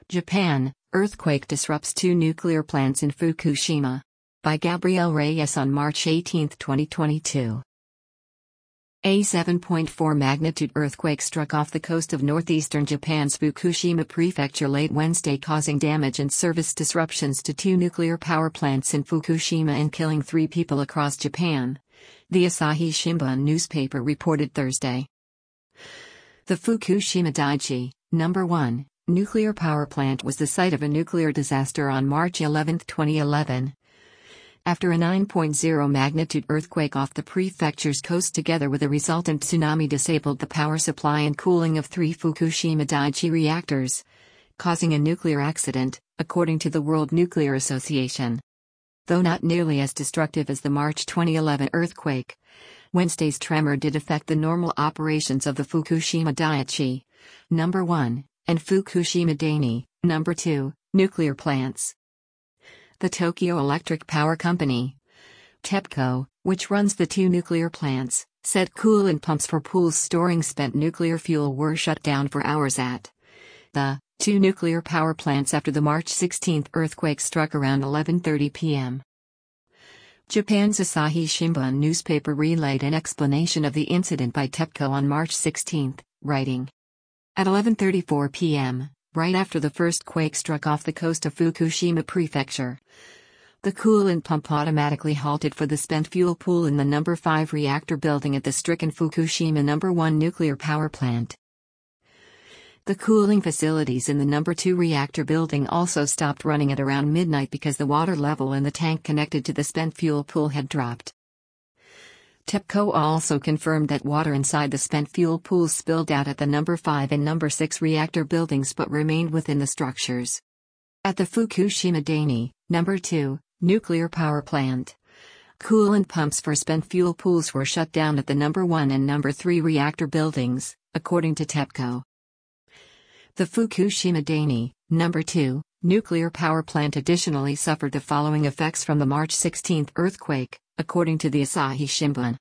Japan, earthquake disrupts two nuclear plants in Fukushima. By Gabriel Reyes on March 18, 2022. A 7.4 magnitude earthquake struck off the coast of northeastern Japan's Fukushima prefecture late Wednesday, causing damage and service disruptions to two nuclear power plants in Fukushima and killing 3 people across Japan, the Asahi Shimbun newspaper reported Thursday. The Fukushima Daiichi No. 1 nuclear power plant was the site of a nuclear disaster on March 11, 2011. After a 9.0 magnitude earthquake off the prefecture's coast together with a resultant tsunami disabled the power supply and cooling of 3 Fukushima Daiichi reactors, causing a nuclear accident, according to the World Nuclear Association. Though not nearly as destructive as the March 2011 earthquake, Wednesday's tremor did affect the normal operations of the Fukushima Daiichi No. 1 and Fukushima Daini No. 2 nuclear plants. The Tokyo Electric Power Company, TEPCO, which runs the 2 nuclear plants, said coolant pumps for pools storing spent nuclear fuel were shut down for hours at the 2 nuclear power plants after the March 16 earthquake struck around 11:30 p.m. Japan's Asahi Shimbun newspaper relayed an explanation of the incident by TEPCO on March 16, writing, "At 11:34 p.m., right after the first quake struck off the coast of Fukushima Prefecture, the coolant pump automatically halted for the spent fuel pool in the No. 5 reactor building at the stricken Fukushima No. 1 nuclear power plant. The cooling facilities in the No. 2 reactor building also stopped running at around midnight because the water level in the tank connected to the spent fuel pool had dropped." TEPCO also confirmed that water inside the spent fuel pools spilled out at the No. 5 and No. 6 reactor buildings but remained within the structures. At the Fukushima Daini No. 2 nuclear power plant, coolant pumps for spent fuel pools were shut down at the No. 1 and No. 3 reactor buildings, according to TEPCO. The Fukushima Daini No. 2 nuclear power plant additionally suffered the following effects from the March 16 earthquake, according to the Asahi Shimbun.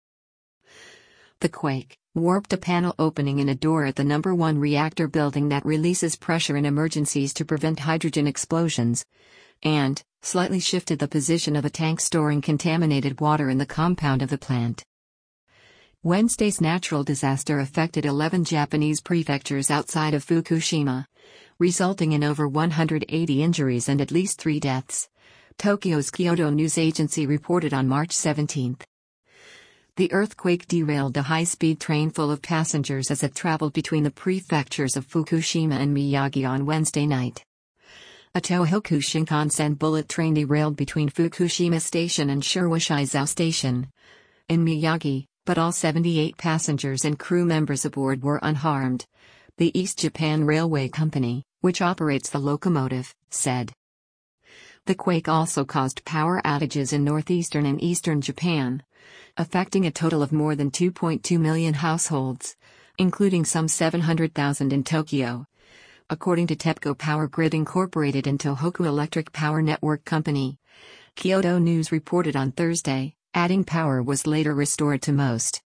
The quake warped a panel opening in a door at the No. 1 reactor building that releases pressure in emergencies to prevent hydrogen explosions, and slightly shifted the position of a tank storing contaminated water in the compound of the plant. Wednesday's natural disaster affected 11 Japanese prefectures outside of Fukushima, resulting in over 180 injuries and at least 3 deaths, Tokyo's Kyodo News Agency reported on March 17. The earthquake derailed a high-speed train full of passengers as it traveled between the prefectures of Fukushima and Miyagi on Wednesday night. A Tohoku Shinkansen bullet train derailed between Fukushima Station and Shiroshizo Station in Miyagi, but all 78 passengers and crew members aboard were unharmed, the East Japan Railway Company, which operates the locomotive, said. The quake also caused power outages in northeastern and eastern Japan, affecting a total of more than 2.2 million households, including some 700,000 in Tokyo, according to TEPCO Power Grid Incorporated and Tohoku Electric Power Network Company. Kyodo News reported on Thursday, adding power was later restored to most